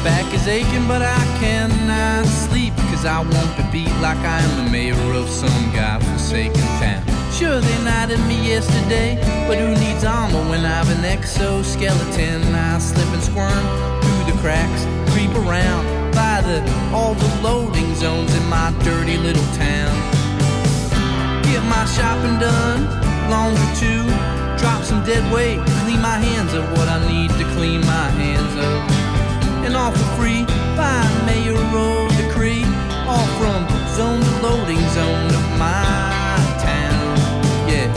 Back is aching, but I cannot sleep, 'cause I want to beat like I am the mayor of some godforsaken town. Sure, they knighted me yesterday, but who needs armor when I've an exoskeleton? I slip and squirm through the cracks, creep around by all the loading zones in my dirty little town. Get my shopping done, laundry too, drop some dead weight, clean my hands of what I need to clean my hands of. And all for free by mayoral decree, all from zone to loading zone of my town. Yeah.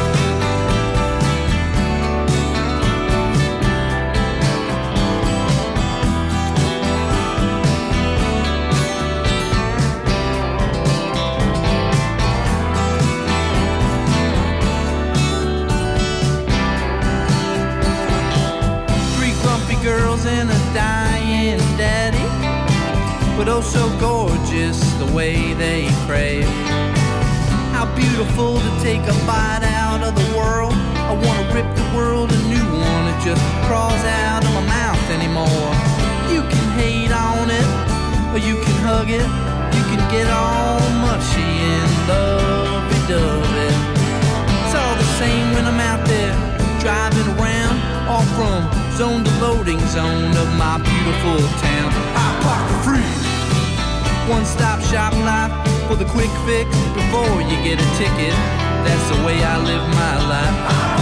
3 grumpy girls and a dying daddy, but oh so gorgeous the way they crave. How beautiful to take a bite out of the world. I wanna rip the world a new one. It just crawls out of my mouth anymore. You can hate on it, or you can hug it. You can get all mushy and lovey-dovey. It's all the same when I'm out there driving around, all from zone to loading zone of my beautiful town. I park for free. One-stop shop life for the quick fix before you get a ticket. That's the way I live my life.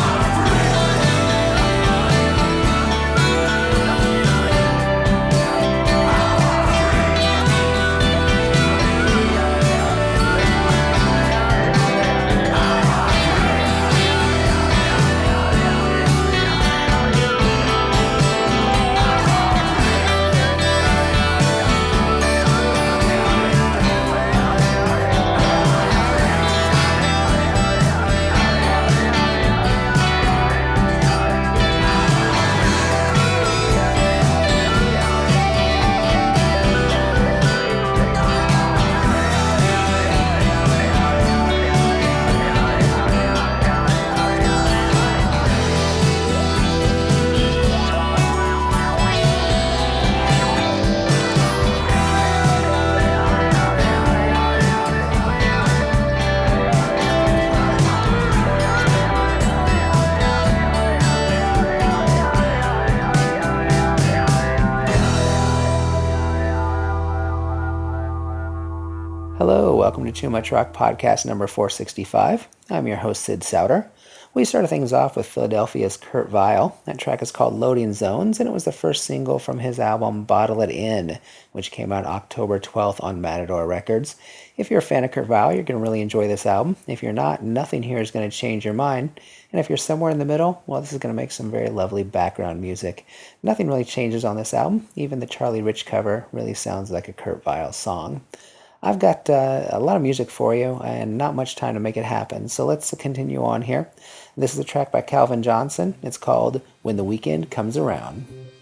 Hello, welcome to Too Much Rock Podcast number 465. I'm your host, Sid Sauter. We started things off with Philadelphia's Kurt Vile. That track is called Loading Zones, and it was the first single from his album Bottle It In, which came out October 12th on Matador Records. If you're a fan of Kurt Vile, you're going to really enjoy this album. If you're not, nothing here is going to change your mind. And if you're somewhere in the middle, well, this is going to make some very lovely background music. Nothing really changes on this album. Even the Charlie Rich cover really sounds like a Kurt Vile song. I've got a lot of music for you and not much time to make it happen, so let's continue on here. This is a track by Calvin Johnson. It's called When the Weekend Comes Around.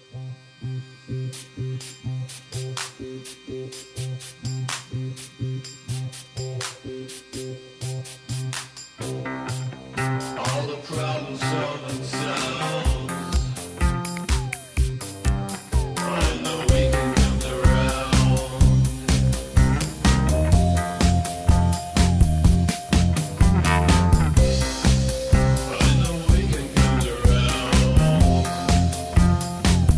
All the problems solve themselves when the weekend comes around. When the weekend comes around.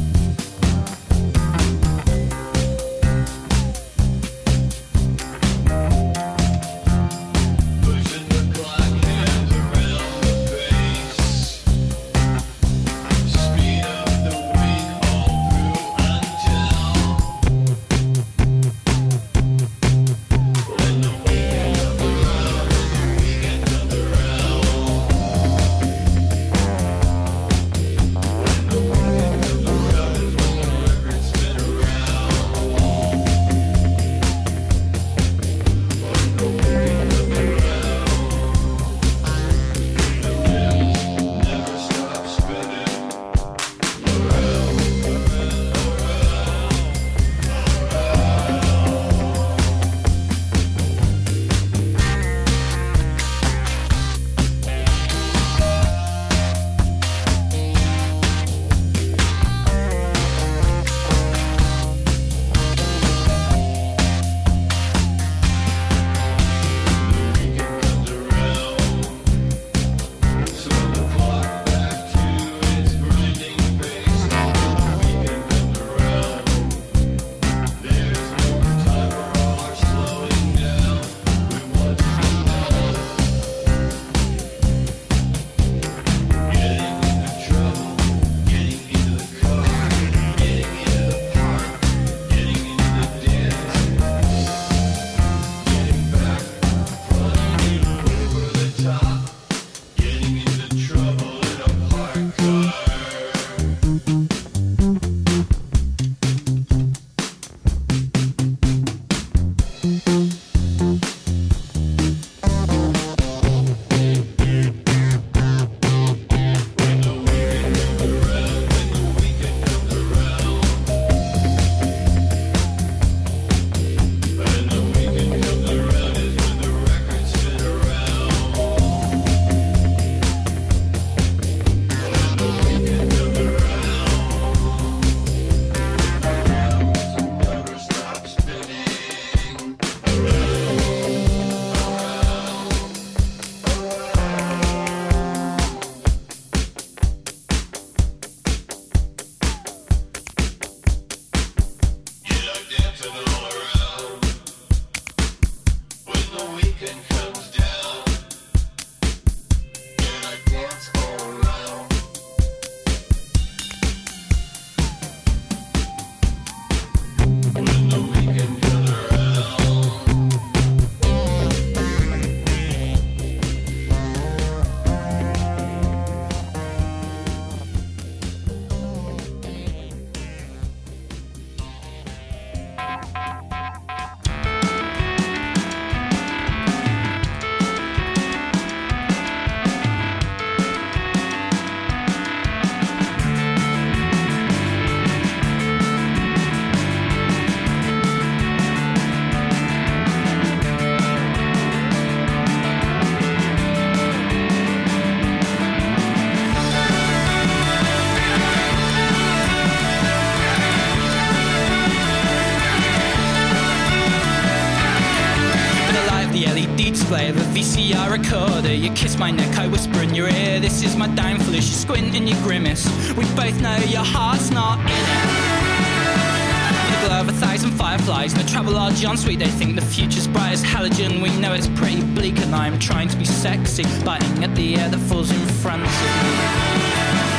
VCR recorder. You kiss my neck, I whisper in your ear. This is my downfall as you squint and you grimace. We both know your heart's not in it. The glow of 1,000 fireflies, no travel large on sweet. They think the future's bright as halogen. We know it's pretty bleak and I'm trying to be sexy, biting at the air that falls in front of me.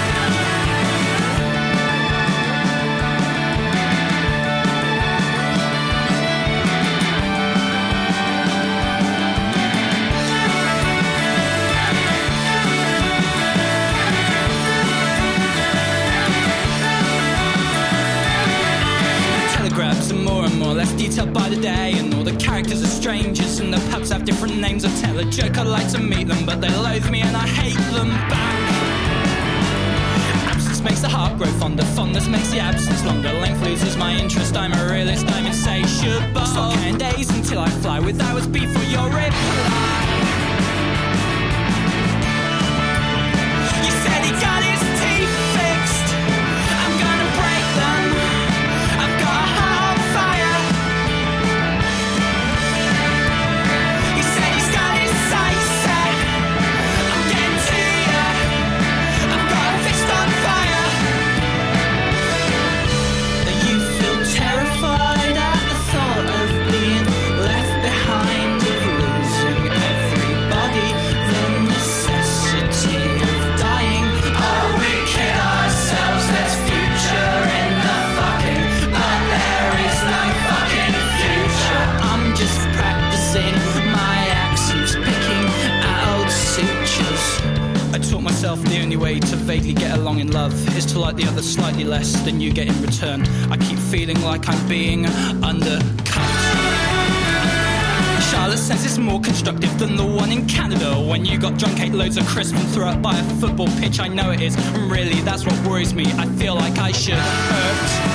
Less detailed by the day, and all the characters are strangers, and the pubs have different names. I tell a joke, I like to meet them, but they loathe me and I hate them back. Absence makes the heart grow fonder, fondness makes the absence longer. Length loses my interest, I'm a realist, I'm insatiable. Stop counting days until I fly with hours before your reply. You said he got his teeth fixed, I'm gonna break them. I've got a heart. The only way to vaguely get along in love is to like the other slightly less than you get in return. I keep feeling like I'm being undercut. Charlotte says it's more constructive than the one in Canada. When you got drunk, ate loads of crisps and threw up by a football pitch. I know it is, and really that's what worries me. I feel like I should hurt.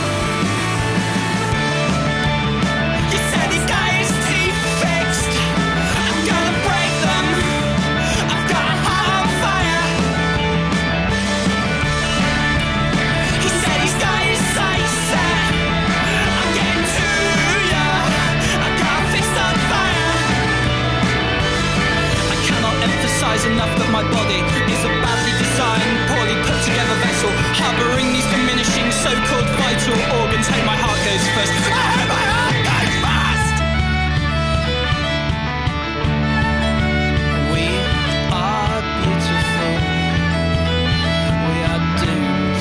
Enough that my body is a badly designed, poorly put together vessel, harbouring these diminishing so-called vital organs. Hey, my heart goes first. My heart goes first. We are beautiful. We are doomed.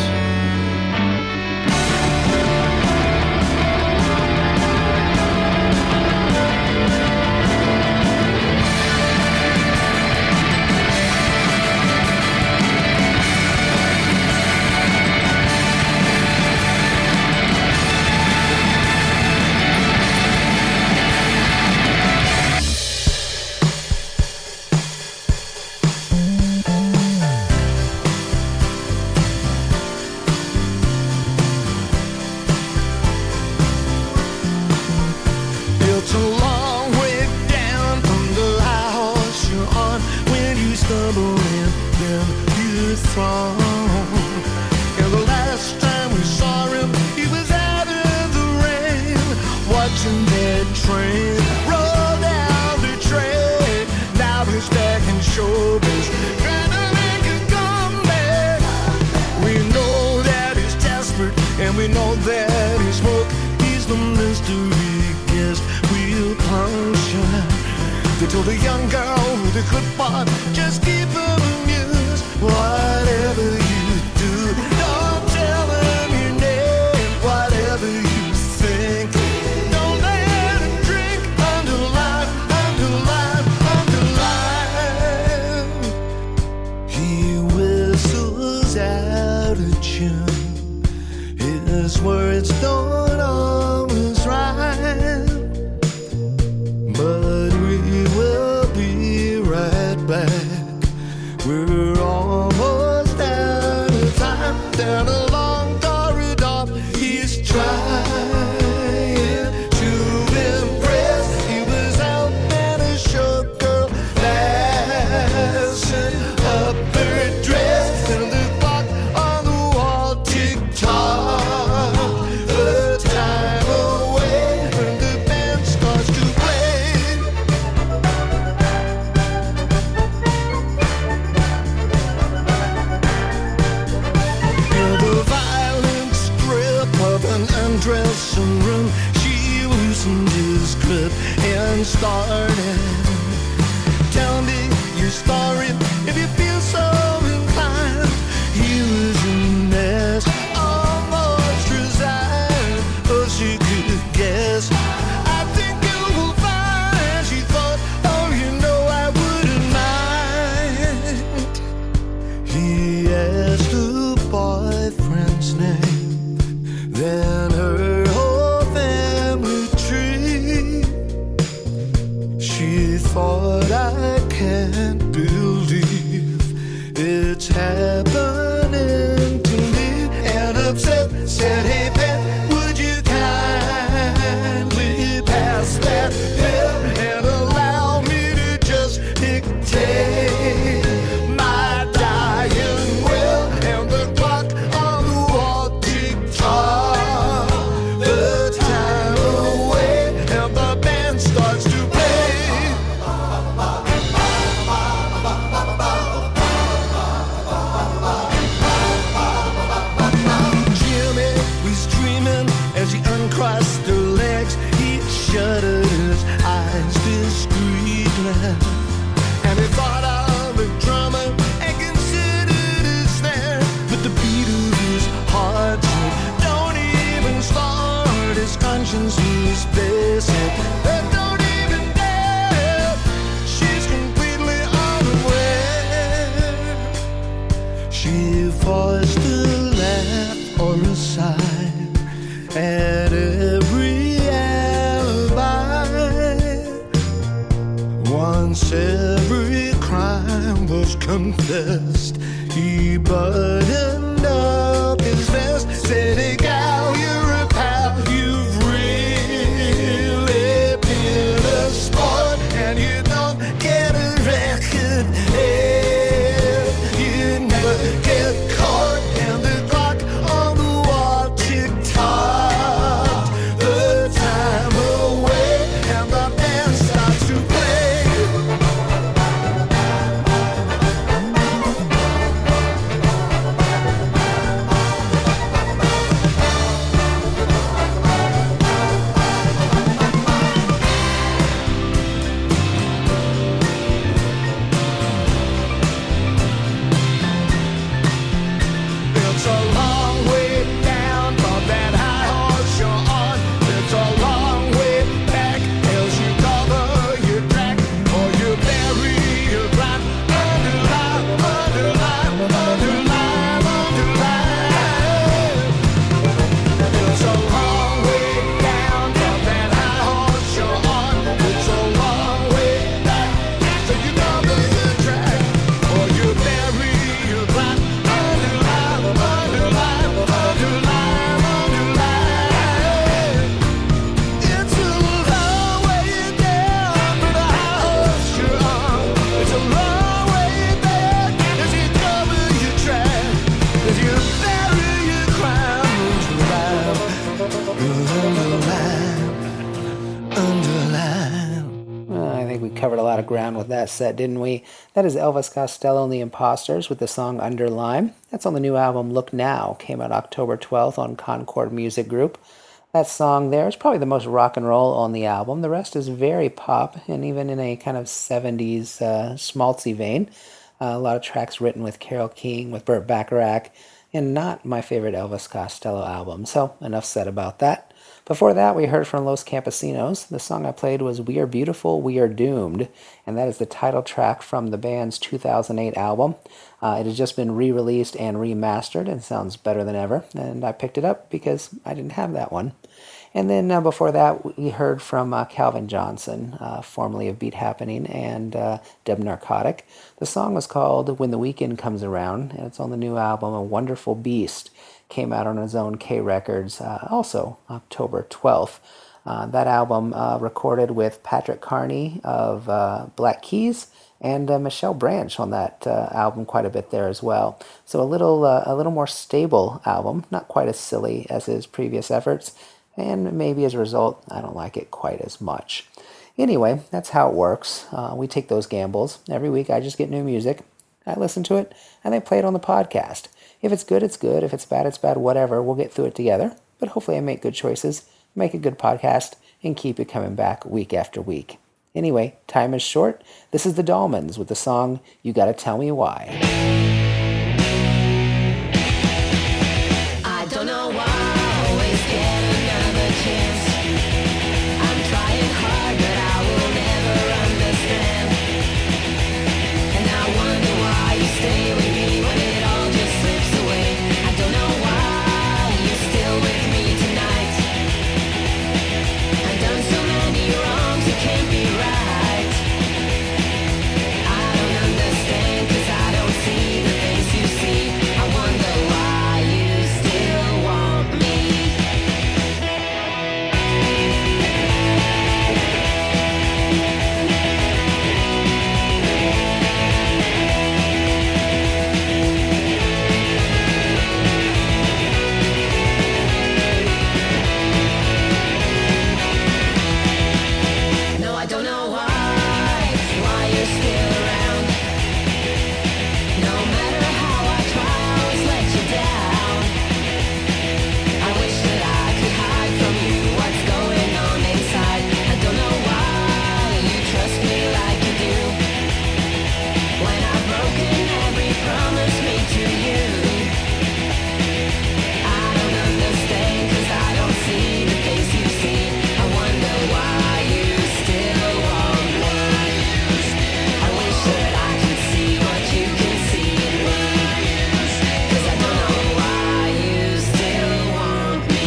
dressing room, she loosened his grip and started. Tell me your story if you feel so inclined. He was a mess, almost resigned, but she could guess. I think you will find, she thought, oh, you know I wouldn't mind. He asked the boyfriend's name, then her whole family tree. She thought, I can't believe it's happening to me. And upset, said, hey pet, would you kindly pass that pill and allow me to just dictate my dying will? And the clock on the wall tick-tock, the time away, and the band starts to play. Jimmy was dreaming as he uncrossed her legs. He shuttered his eyes discreetly, and he thought of a drummer and considered his snare. But the beat of his heart said, don't even start. His conscience was basic, don't even dare. She's completely unaware. She forced a laugh or a sigh at every alibi. Once every crime was confessed, he buttoned up his vest, said, hey gal, you're a pal, you've really been a sport, and you don't get a record, you never get caught. And the clock on the wall tick-tock, the time away, and the band starts to play. It's a long way down from that high horse you're on. It's a long way back as you cover your track, or you bury your ground. Underline, underline, underline, underline. It's a long way down from that high horse you're on. It's a long way back so you cover your track, or you bury your ground. Underline, underline, underline, underline. It's a long way down from the high horse you're on. It's a long way back as you cover your track, as you bury your crown. Underline. I think we covered a lot of ground with that set, didn't we? That is Elvis Costello and the Imposters with the song Underline. That's on the new album Look Now, came out October 12th on Concord Music Group. That song there is probably the most rock and roll on the album. The rest is very pop, and even in a kind of 70s schmaltzy vein. A lot of tracks written with Carole King, with Burt Bacharach, and not my favorite Elvis Costello album. So enough said about that. Before that, we heard from Los Campesinos. The song I played was We Are Beautiful, We Are Doomed, and that is the title track from the band's 2008 album. It has just been re-released and remastered and sounds better than ever, and I picked it up because I didn't have that one. And then before that, we heard from Calvin Johnson, formerly of Beat Happening and Dub Narcotic. The song was called When the Weekend Comes Around, and it's on the new album, A Wonderful Beast. Came out on his own K Records, also October 12th. That album recorded with Patrick Carney of Black Keys and Michelle Branch on that album quite a bit there as well. So a little more stable album, not quite as silly as his previous efforts, and maybe as a result, I don't like it quite as much. Anyway, that's how it works. We take those gambles. Every week I just get new music, I listen to it, and I play it on the podcast. If it's good, it's good. If it's bad, whatever. We'll get through it together. but hopefully I make good choices, make a good podcast, and keep it coming back week after week. Anyway, time is short. This is the Dolmans with the song You Gotta Tell Me Why. I don't know why I always get another chance. I'm trying hard, but I will never understand. And I wonder why you stay with me when it all just slips away. I don't know why you're still with me tonight. I've done so many wrongs, it can't be right. I don't understand, 'cause I don't see the things you see. I wonder why you still want me. No, I don't know why you're still around. No matter how I try, I always let you down. I wish that I could hide from you what's going on inside. I don't know why you trust me like you do, when I've broken every promise made to you. I don't understand, 'cause I don't see the face you see. I wonder why you still want me. I wish that I could see what you can see in me, 'cause I don't know why you still want me.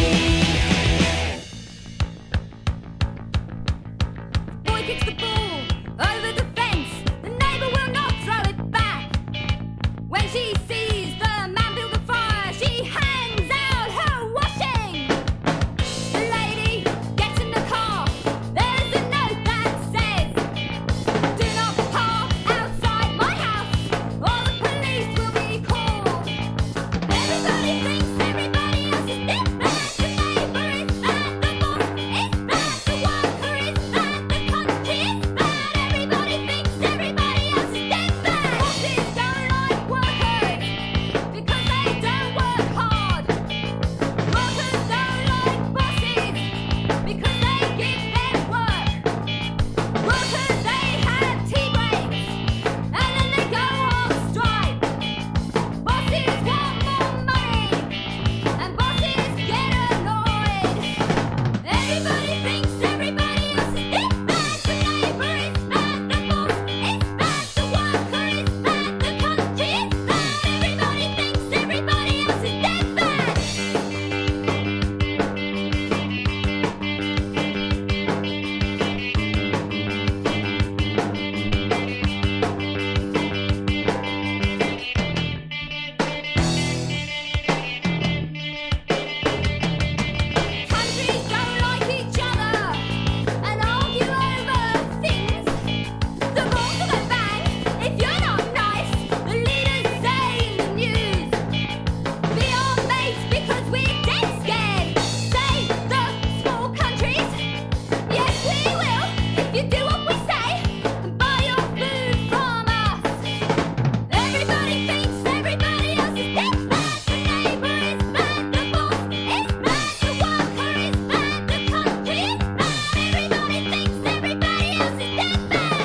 Boy kicks the ball over the fence. The neighbor will not throw it back. When she sees the man build a fire, she hangs out her washing. The lady gets in the car. There's a note that says, "Do not park outside my house, or the police will be called." Everybody thinks everybody else is dead bad. The neighbor is bad, the boss is bad, the worker is bad, the country is bad. Everybody thinks everybody else is dead bad. Bosses don't like workers because they don't work hard. Workers don't like bosses because they give them work. Workers, they have tea breaks and then they go on strike. Bosses want more money and bosses get annoyed. Everybody thinks everybody else is dead bad. The neighbor is bad, the boss is bad, the worker is bad, the country is bad. Everybody thinks everybody else is dead bad. Countries don't like each other and argue over things. The rules are bang. If you're not nice, the leaders say in the news. Be our mates because we're dead scared. Say the small countries. Yes, we will if you do what we say and buy your food from us. Everybody thinks everybody else is dead bad. The neighbor is bad, the boss is bad, the worker is bad, the country is bad. Everybody thinks everybody else is dead bad.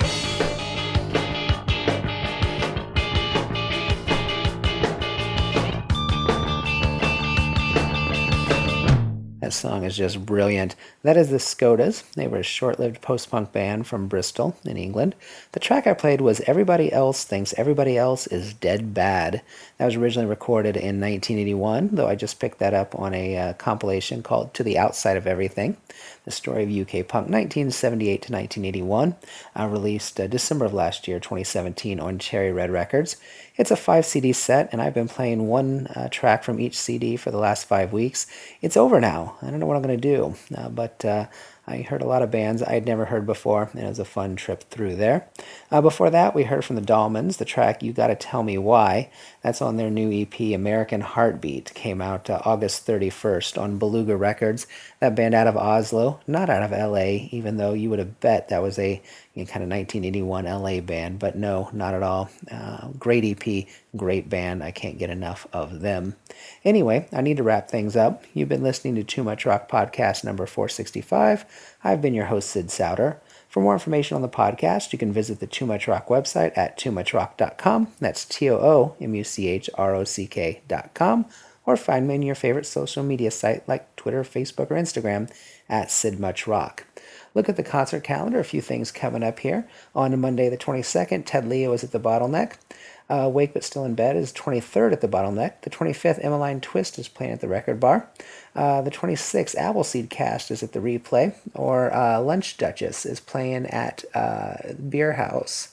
That song is just brilliant. That is the Skodas. They were a short-lived post-punk band from Bristol in England. The track I played was Everybody Else Thinks Everybody Else is Dead Bad. That was originally recorded in 1981, though I just picked that up on a compilation called To the Outside of Everything, the story of UK punk 1978 to 1981, released December of last year, 2017, on Cherry Red Records. It's a 5 CD set, and I've been playing one track from each CD for the last 5 weeks. It's over now. I don't know what I'm going to do, but I heard a lot of bands I had never heard before, and it was a fun trip through there. Before that, we heard from the Dolmans, the track You Gotta Tell Me Why. That's on their new EP, American Heartbeat. Came out August 31st on Beluga Records. That band out of Oslo, not out of LA, even though you would have bet that was a kind of 1981 LA band, but no, not at all. Great EP, great band. I can't get enough of them. Anyway, I need to wrap things up. You've been listening to Too Much Rock Podcast number 465. I've been your host, Sid Souter. For more information on the podcast, you can visit the Too Much Rock website at toomuchrock.com. That's TOOMUCHROCK.com. Or find me on your favorite social media site like Twitter, Facebook, or Instagram at SidMuchRock. Look at the concert calendar, a few things coming up here. On Monday the 22nd, Ted Leo is at the Bottleneck. Wake But Still in Bed is 23rd at the Bottleneck. The 25th, Emmeline Twist is playing at the Record Bar. The 26th, Appleseed Cast is at the Replay. Or Lunch Duchess is playing at Beer House.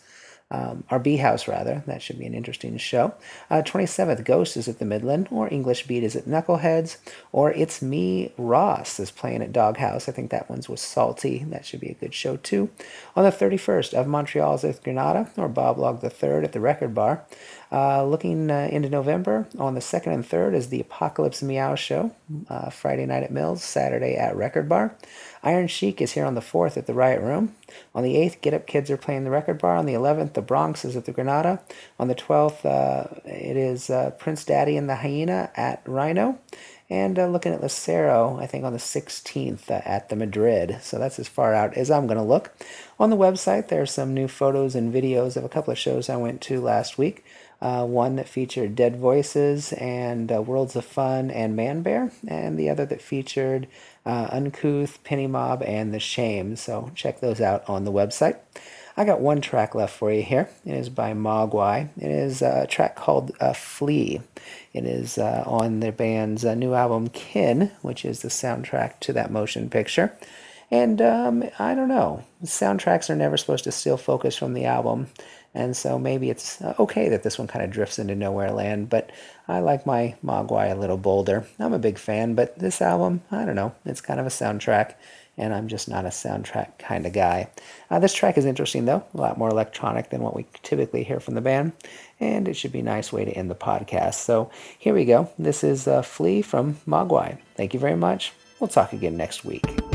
Or B House, rather. That should be an interesting show. 27th, Ghost is at the Midland, or English Beat is at Knuckleheads, or It's Me, Ross is playing at Doghouse. I think that one's with Salty. That should be a good show, too. On the 31st, Of Montreal is at Granada, or Bob Log III at the Record Bar. Looking into November, on the 2nd and 3rd is the Apocalypse Meow Show, Friday night at Mills, Saturday at Record Bar. Iron Chic is here on the 4th at the Riot Room. On the 8th, Get Up Kids are playing the Record Bar. On the 11th, The Bronx is at the Granada. On the 12th, it is Prince Daddy and the Hyena at Rhino. And looking at Lucero, I think on the 16th at the Madrid. So that's as far out as I'm going to look. On the website, there are some new photos and videos of a couple of shows I went to last week. One that featured Dead Voices and Worlds of Fun and Man Bear, and the other that featured Uncouth, Penny Mob, and The Shame. So check those out on the website. I got one track left for you here. It is by Mogwai. It is a track called Flee. It is on their band's new album, Kin, which is the soundtrack to that motion picture. And I don't know. Soundtracks are never supposed to steal focus from the album. And so maybe it's okay that this one kind of drifts into nowhere land, but I like my Mogwai a little bolder. I'm a big fan, but this album, I don't know, it's kind of a soundtrack, and I'm just not a soundtrack kind of guy. This track is interesting, though, a lot more electronic than what we typically hear from the band, and it should be a nice way to end the podcast. So here we go. This is Flee from Mogwai. Thank you very much. We'll talk again next week.